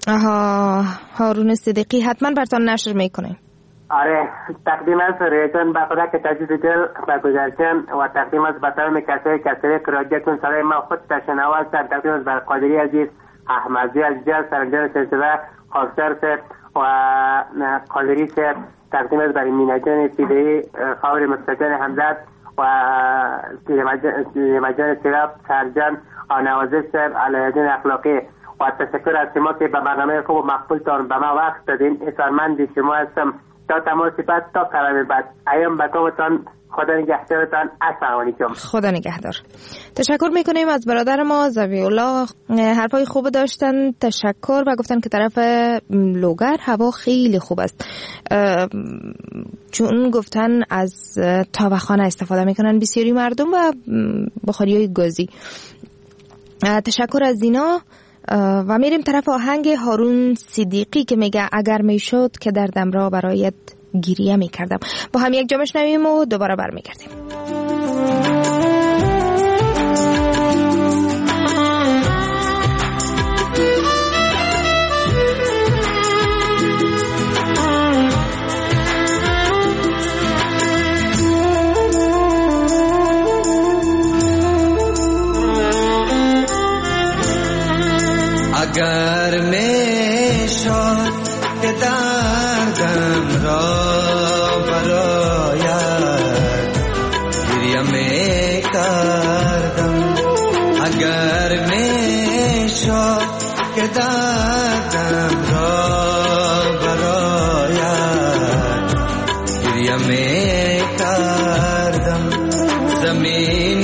هارون صدیقی حتما براتون نشر میکنه. آره، تقدیم است ریتون با خدا که تجدید دل با گذشتن و تقدیم است با تمام کسایی که رادیو کن صدای ما خود تشنواز در تقدیم است بر قادری عزیز، احمدی عزیز، سرانجام سلسله خاکسار سر و قادری سر. تقدیم است برای مینا جان فیدهی، خاور مستجان حمزت و مجان سراب سرجان و نوازش سر علایدین اخلاقی. و تشکر از شما که به برنامه خوب و مقبولتان به ما وقت دادین. احترامند شما هستم. تا تماس بعد، تا کلام بعد. ایام بکامتان، خدا نگهدارتان. السلام علیکم. خدا نگهدار. تشکر میکنیم از برادر ما زبی‌الله. حرفای خوب داشتن. تشکر و گفتن که طرف لوگر هوا خیلی خوب است، چون گفتن از تاوخانه استفاده میکنن بسیاری مردم و بخاری های گازی. تشکر از اینا و میریم طرف آهنگ هارون صدیقی که میگه اگر میشد که دردم را برایت گریه میکردم. با هم یک جا بشنویم و دوباره برمیگردیم. اگر میشد که دردم را برایت گریه میکردم، اگر میشد که دردم را برایت گریه میکردم، زمین و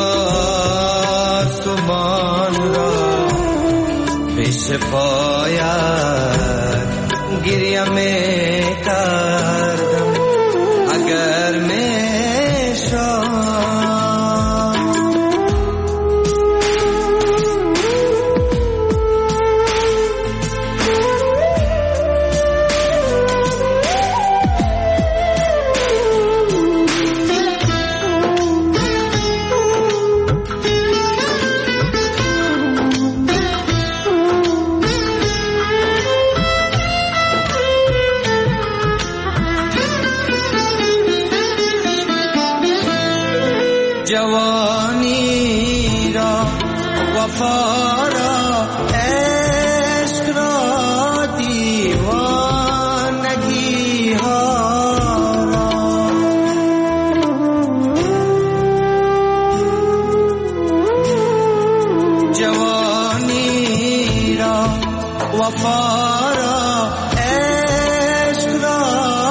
آسمان را پیش پایت گریه میکردم، اگر میشد جوانی را وفا را عشق را دیوانگی ها را، جوانی را وفا را عشق را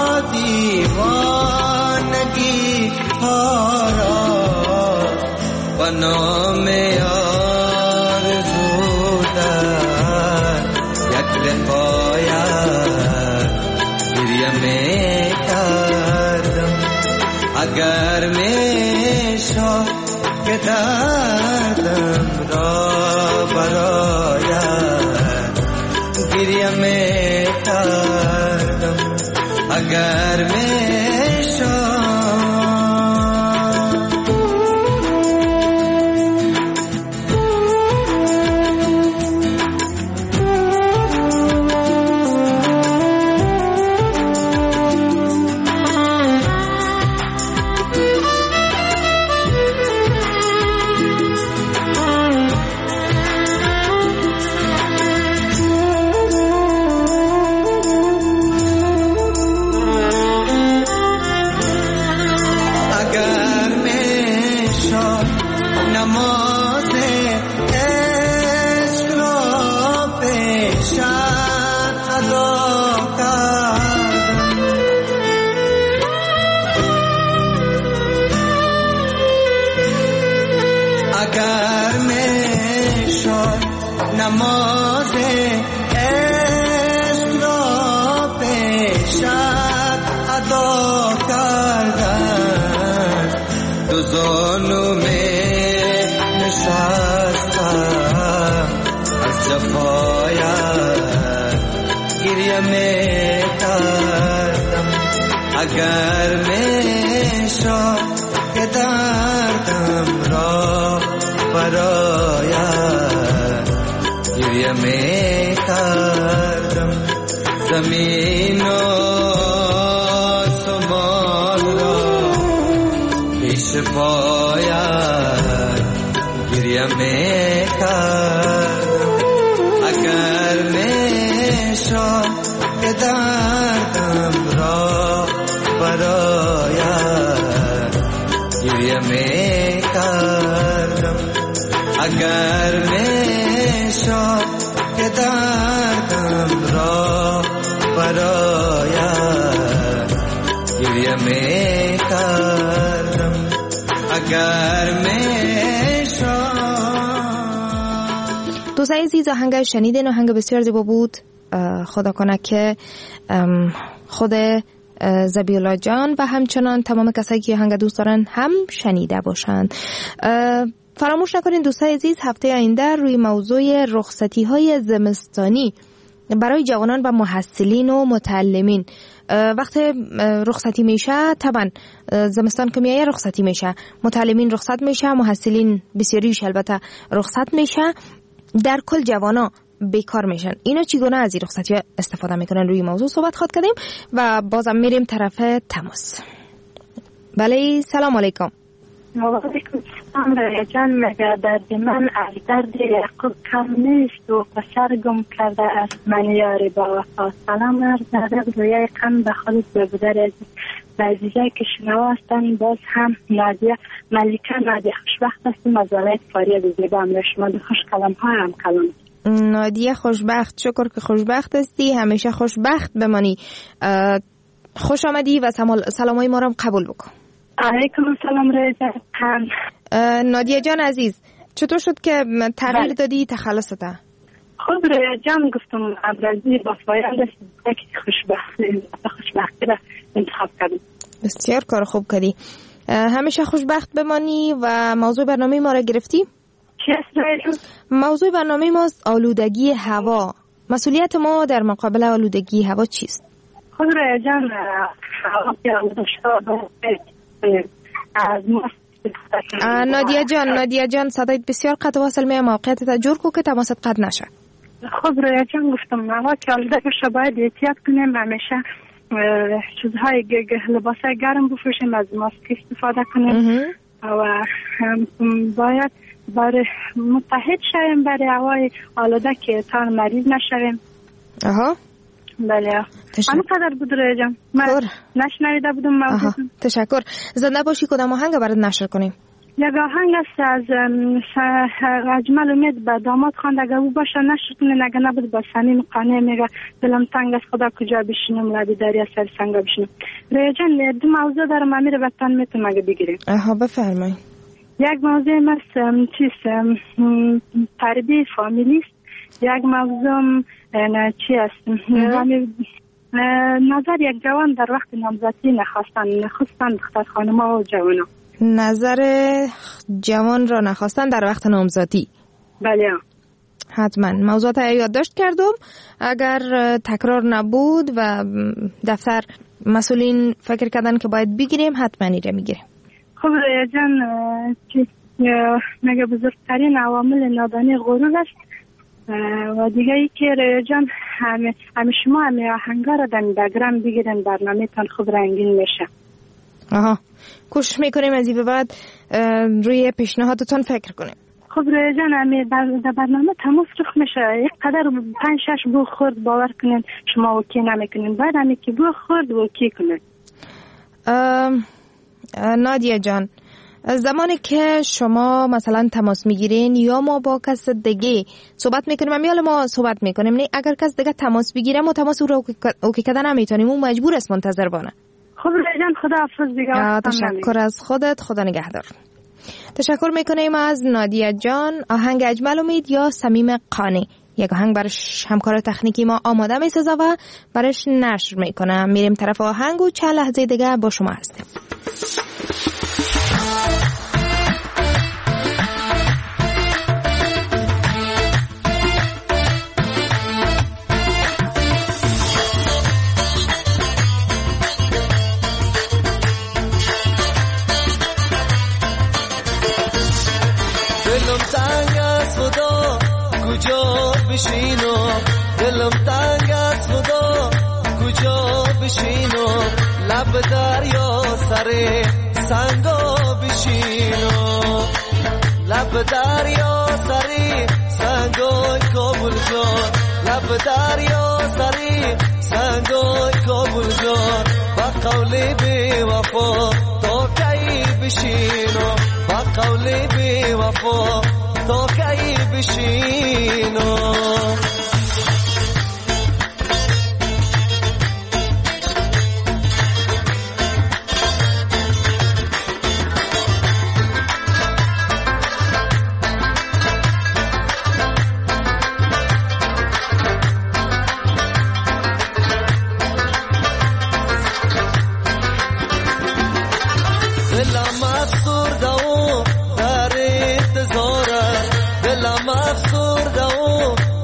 دیوانگی ها را و نام آرزو در یک لقایت گریه میکردم، اگر میشد که دردم را برایت گریه میکردم، اگر میشد نماز عشق را پیشت ادا کردن، دو زانو نشستم از جفایت گریه میکردم، اگر میشد که دردم را برایت گریه میکردم، زمین و آسمان را پیش پایت گریه میکردم، اگر میشد که دردم را برایت گریه میکردم، اگر میشد که دردم را برایت گریه میکردم، اگر میشد. دوستان عزیز، آهنگ شنیدین، آهنگ بسیار زیبا بود. خدا کنه که خود زبیولا جان و همچنان تمام کسایی که آهنگ دوست دارن هم شنیده باشند. فراموش نکنین دوستان عزیز، هفته آینده روی موضوع رخصتی های زمستانی برای جوانان و محصلین و متعلمین وقت رخصتی میشه، طبعا زمستان که میایه رخصتی میشه، متعلمین رخصت میشه، محصلین بسیاریش البته رخصت میشه، در کل جوانا بیکار میشن. اینا چگونه از این رخصتی استفاده میکنن؟ روی موضوع صحبت خود کردیم و بازم میریم طرف تماس. بله، سلام علیکم. علیکم السلام. ریا جان، مگر درد من از درد یعقوب کم نیست و پسر گم کرده است من یاری با وفا. سلام عرض ادب رویای قم به خالص ببودر عزیزه که شنوا هستن. باز هم نادیه ملیکه نادیه خوشبخت هستیم از ولایت فاریاب زیبا. هم شما دو خوش کلم ها هم کلم. نادیه خوشبخت، شکر که خوشبخت هستی، همیشه خوشبخت بمانی. خوش آمدی و سلامای ما رو قبول بکن. علیکم السلام رضا خان. نادیه جان عزیز، چطور شد که تغییر دادی تخلصت؟ خب رضا جان، گفتم ابرازی با فایل دست خوشبختی را انتخاب کردم. بسیار کار خوب کردی. همیشه خوشبخت بمانی. و موضوع برنامه ما را گرفتی؟ چی است رضا؟ موضوع برنامه ما آلودگی هوا. مسئولیت ما در مقابل آلودگی هوا چیست؟ خب رضا جان، هوا که آلوده شده نادیه جان صدایت بسیار قطع واصل میه. موقعیتت جور کو که تماست قطع نشه. خب ریا جان، گفتم هوا که آلوده بشه باید احتیاط کنیم، همیشه چیزهای لباسای گرم بپوشیم، از ماسک استفاده کنیم و باید برای متحد شویم برای هوای آلوده که تا مریض نشویم. بله. همینقدر بود ریا جان، من نشنویده بودم موضوع. تشکر. زنده باشی. کدام آهنگ برات نشر کنیم؟ یک آهنگ است از اجمل امید به داماد خوانده، اگه او باشه نشر کنین، اگه نبود با صمیم قانع میگه دلم تنگ است خدا کجا بشینم، لبی دریا سر سنگا بشینم. ریا جان، دو موضوع دارم، امیر وطن میتونم اگه بگیریم. بفرمایید. یک موضوع است تربیه فامیلی است. یک موضوع چی است؟ نظر یک جوان در وقت نامزدی نخواستن دختر خانم‌ها و جوانا. نظر جوان را نخواستن در وقت نامزدی. بله. حتما موضوعات یادداشت کردم، اگر تکرار نبود و دفتر مسئولین فکر کردن که باید بگیریم، حتما ایره میگیریم. خب ریا جان، مگه بزرگترین عوامل نادانی غرور است و دیگه ای که ریا جان همه شما همه آهنگا را در دگرم بگیرن، برنامه تان خوب رنگین میشه. کوشش میکنیم از این به بعد روی پیشنهادتون فکر کنیم. خب ریا جان، همه در برنامه تماس رخ میشه، یک قدر 5-6 بو خورد باور کنین شما اوکی نمیکنین، باید همه که بو خورد اوکی کنین. نادیه جان، زمانی که شما مثلا تماس میگیرین یا ما با کس دیگه صحبت میکنیم، یا ما صحبت میکنیم، نه اگر کس دیگه تماس بگیره ما تماس او رو اوکی کردن نمیتونیم، اون مجبور است منتظر بانه. خب رجان، خدا حافظ دیگه. تشکر از خودت، خدا نگهدار. تشکر میکنیم از نادیه جان. آهنگ اجمل امید یا صمیم قانی، یک آهنگ برش همکار تکنیکی ما آماده میسازه و برش نشر میکنه. میریم طرف آهنگ و چند لحظه دیگه با شما هستیم. بشینو دلم تنگ از خدا کجا بشینو، لب دریا سر سنگا بشینو، لب دریا سر سنگای کابل جان، لب دریا سر سنگای کابل جان، با قول بی وفا تا کی بشینو، با قول بی وفا تا کی بشینو. دلم افسرده و در انتظاره، دلم افسرده و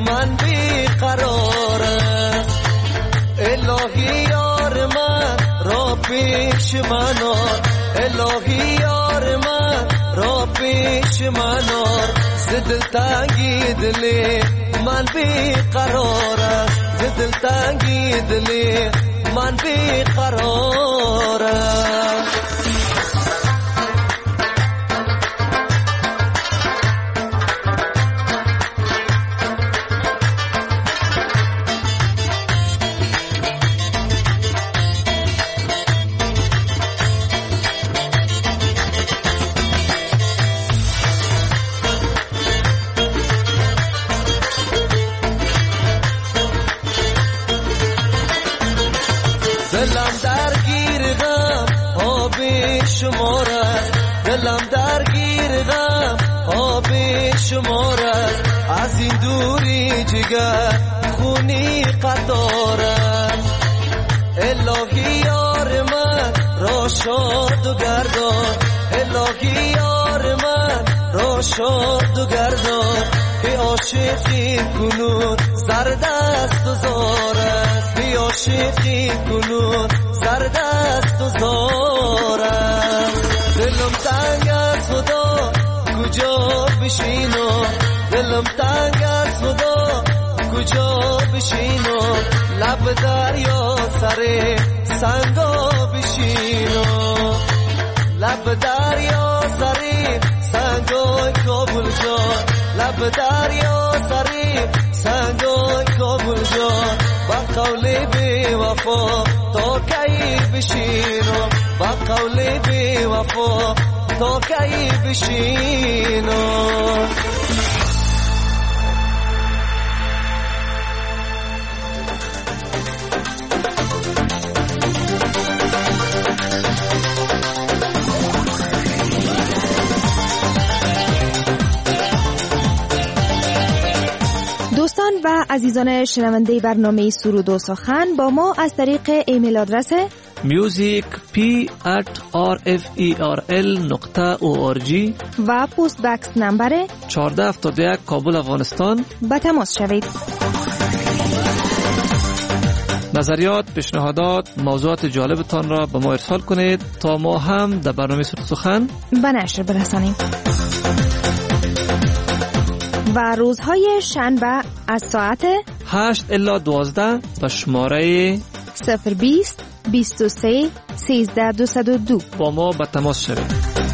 من بیقرارم. الهی یار من را پیش من آر، الهی یار من را پیش من آر. ز دلتنگی دلی من بیقرارم، ز دلتنگی دلی من بیقرارم. دلم درگیر غم آب شمارد، از این دوری جگر خونی قطارد. الهی یار من را شاد و گردان، الهی یار من را شاد و گردان. که عاشقی کنون زرد است و زار است، که عاشقی کنون زرد است و زار است. دلم تنگ از خدا کجا بشینم، دلم تنگ از خدا کجا بشینم. لب دریا سر سنگا بشینم، لب دریا سر سنگای کابل جان، لب دریا سر سنگای کابل جان. با قول بی وفا تا کی بشینم، با قول بی وفا تا کی بشینم. دوستان و عزیزان شنونده برنامه سرود و سخن با ما از طریق ایمیل آدرس musicp@rferl.org و پست بکس نمبر 1471 کابل افغانستان با تماس شوید. نظریات، پیشنهادات، موضوعات جالبتان را به ما ارسال کنید تا ما هم در برنامه سرود سخن به نشر برسانیم. و روزهای شنبه از ساعت 8 الی 12 به شماره 020 23 13 202 با ما به تماس شوید.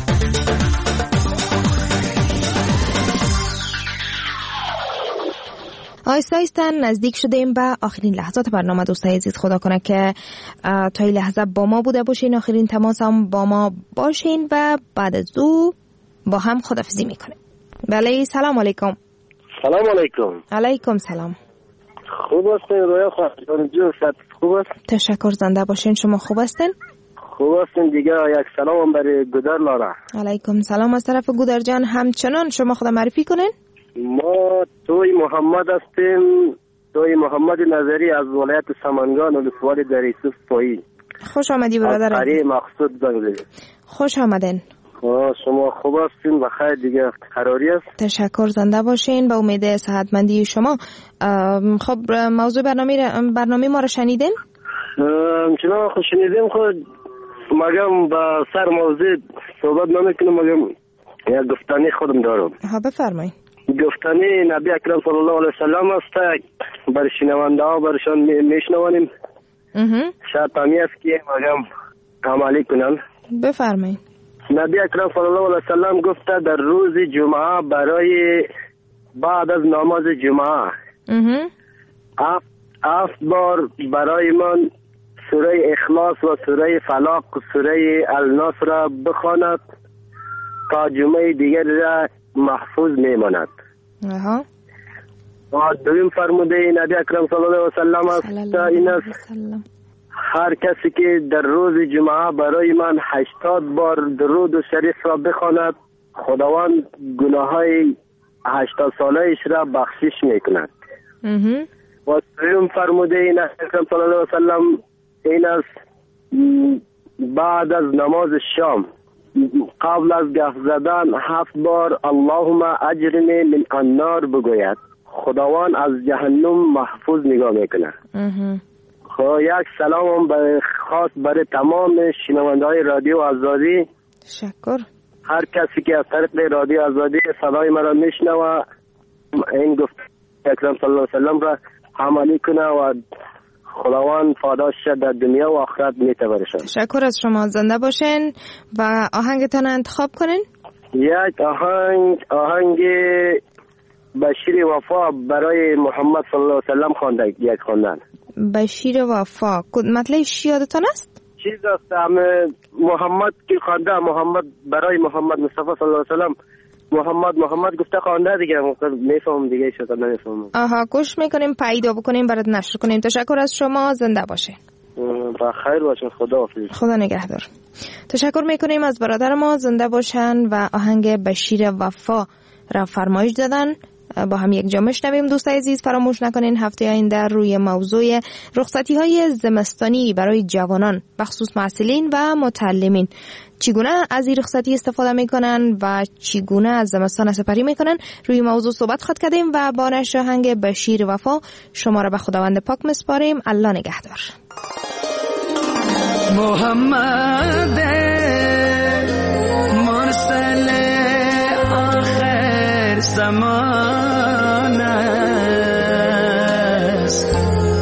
آهسته آهسته نزدیک شدیم به آخرین لحظات برنامه. دوستای عزیز، خدا کنه که تا این لحظه با ما بوده باشین، آخرین تماس هم با ما باشین و بعد از او با هم خداحافظی میکنیم. بله، سلام علیکم. سلام علیکم. علیکم سلام. خوب هستین رویا خواهد جو؟ خوب است؟ تشکر، زنده باشین. شما خوب هستین؟ خوب هستین دیگه. یک سلام هم برای گودر لاره. علیکم سلام از طرف گودر جان. همچنان شما خدا معرفی کنین. ما توی محمد هستیم، توی محمد نظری از ولایت سمنگان ولسوالی در یوسف پایی. خوش آمدی برادر. از مقصود زنگلی. خوش آمدین. شما خوب هستین؟ بخیر دیگه. قراری است؟ تشکر، زنده باشین. به امید صحتمندی شما. خب موضوع برنامه ما رو شنیدین؟ چنان خود شنیدیم. خود مگم با سر موضوع صحبت نمیکنم، مگم یک گفتنی خودم دارم. ها بفرمایید. گفتنی نبی اکرم صلی الله علیه وسلم است، بر شنونده ها برشان میشنوانیم. شاید همی است که مگم عملی کنن. بفرمایید. نبی اکرم صلی الله علیه وسلم گفته در روز جمعه برای بعد از نماز جمعه 7 بار برای من سوره اخلاص و سوره فلاق و سوره الناس را بخواند تا جمعه دیگر را محفوظ میماند. و دویم فرموده نبی اکرم صلی الله علیه وسلم است این است: هر کسی که در روز جمعه برای من 80 بار درود و شریف را بخواند، خداوند گناههای 80 ساله‌اش را بخشش میکند. و سوم فرموده این اکرم صلی الله علیه وسلم این است: بعد از نماز شام قبل از گفت زدن 7 بار اللهم اجرنی من النار بگوید، خداوند از جهنم محفوظ نگاه میکنه. خب یک سلام خاص برای تمام شنونده‌های رادیو آزادی. تشکر. هر کسی که از طریق رادیو آزادی صدای مرا میشنوه این گفت اکرم صلی الله علیه و سلم را عملی کنه و خداوند فاداش در دنیا و آخرت میتبرشن. تشکر از شما، زنده باشین و آهنگتان انتخاب کنین. یک آهنگ بشیر وفا برای محمد صلی الله علیه و سلم خوانده، یک خواندن. بشیر وفا مطلبش یادتان است؟ چیز است محمد که خوانده، محمد برای محمد مصطفی صلی الله علیه و سلم محمد گفته خوانده دیگه، میفهمم دیگه شده نمیفهمم. آها، گوش میکنیم، پیدا بکنیم، برات نشر کنیم. تشکر از شما، زنده باشین. بخیر باشین، خدا حافظ. خدا نگهدار. تشکر میکنیم از برادر ما، زنده باشن و آهنگ بشیر وفا را فرمایش دادن. با هم یک جا میشنویم. دوستای عزیز فراموش نکنین هفته آینده روی موضوع رخصتی های زمستانی برای جوانان بخصوص معلولین و متعلمین چگونه از این رخصتی استفاده میکنن و چگونه از زمستان سپری میکنن روی موضوع صحبت خواهد کردیم و با نشر آهنگ بشیر وفا شما را به خداوند پاک مسپاریم. الله نگهدار. محمد مرسل آخر زمان است،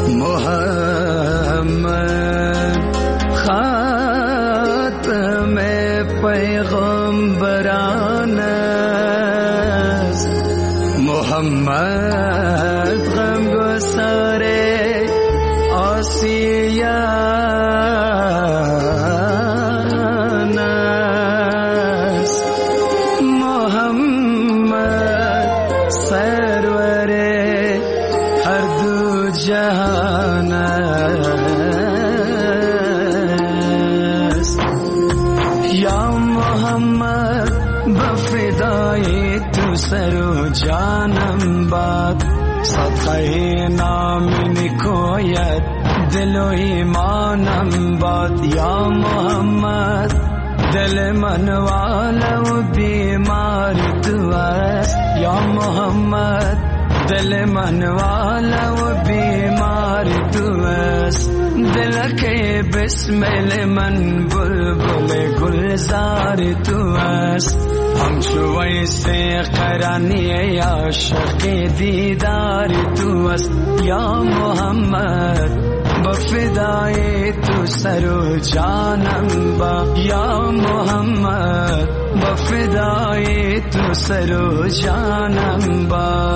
محمد خاتم پیغمبران است، محمد غمگسار آسیان است، محمد سرور هر دو جهان است. یا محمد بفدای تو سر و جانم باد، صدقه نامی نکوید دل و ایمانم باد. یا محمد دل من والا و بیمار تو است، یا محمد دل من والا و بیمار تو است. دل که بسمل من بلبل گلزار تو است، همچو ویسه قرنی عاشق دیدار تو است. یا محمد بفدای تو سر و جانم با، یا محمد بفدای تو سر و جانم با.